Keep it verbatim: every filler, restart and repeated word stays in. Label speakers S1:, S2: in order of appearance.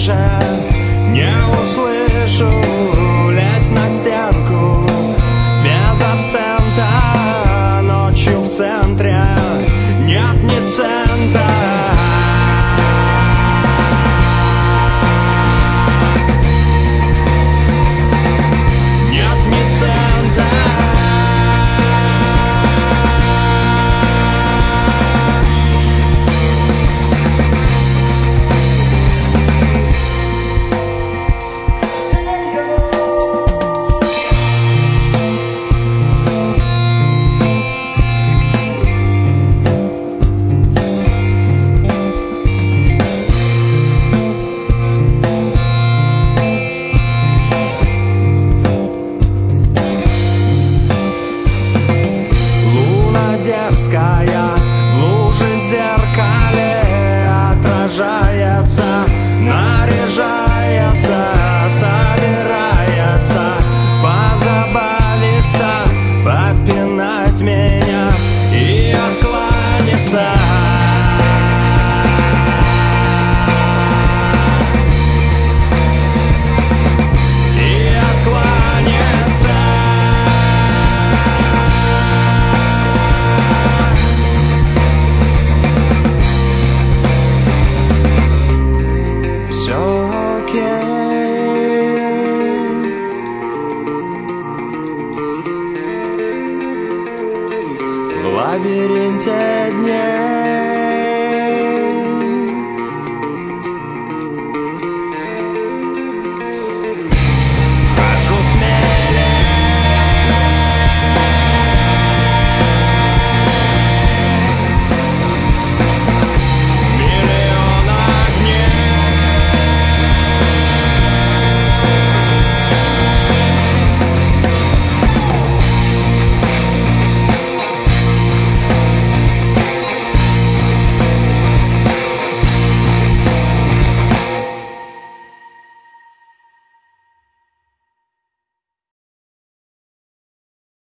S1: больше не услышу. Лезь на стенку без абсента, ночью в центре нет ни цента. Дерзкая в луже в зеркале отражается, наряжается, собирается позабавиться, попинать меня и откланяться. В лабиринте дней